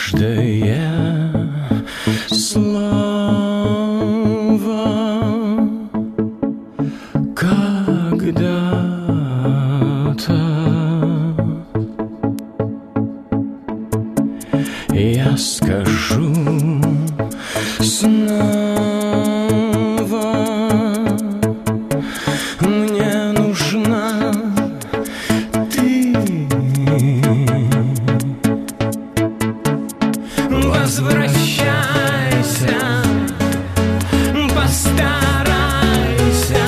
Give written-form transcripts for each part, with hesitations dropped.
каждое слово когда-то я скажу снова. Мне нужна ты. Возвращайся, постарайся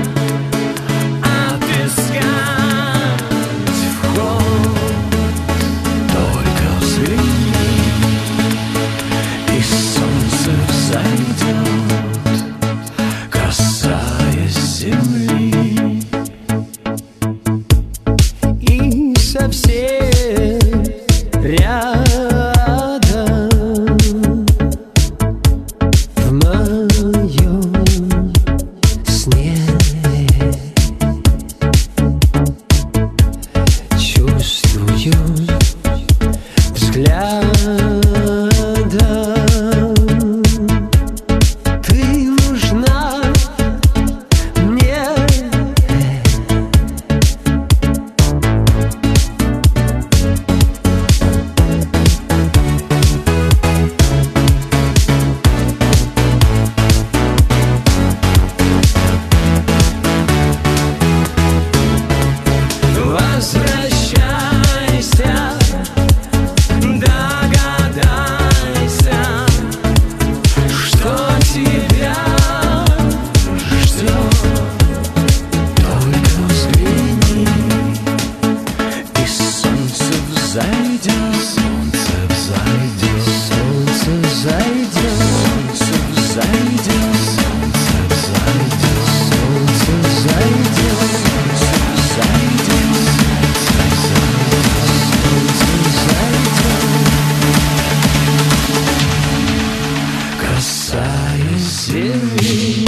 отыскать вход. Только взгляни, и солнце взойдет, касаясь земли. И совсем рядом в моем сне чувствую взглядом. Ты нужна мне. Возвращайся, догадайся, что тебя ждет. Только взгляни, и солнце взойдет, солнце взойдет, солнце взойдет, солнце взойдет, солнце взойдет, солнце взойдет, касаясь земли.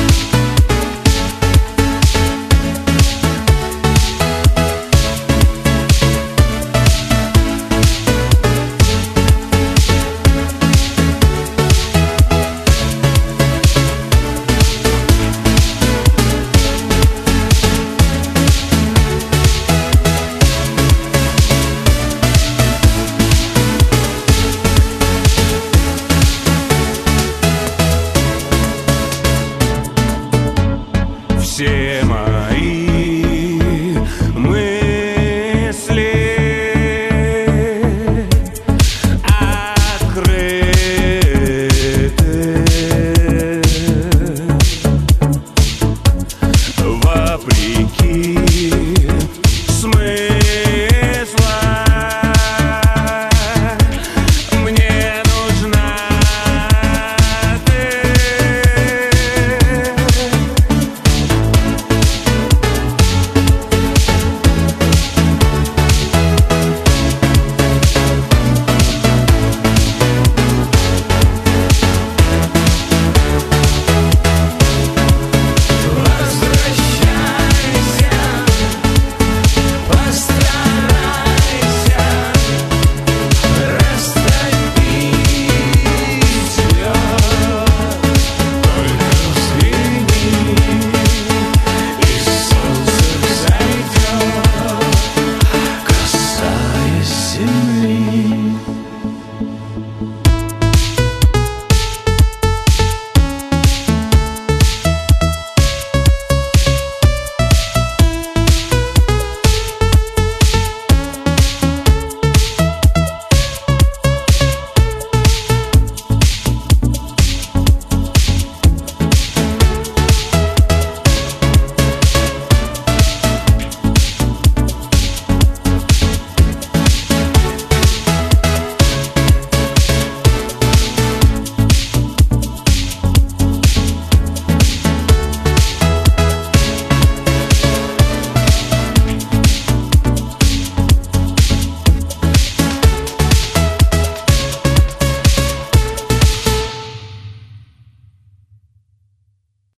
Все мои мысли открыты, вопреки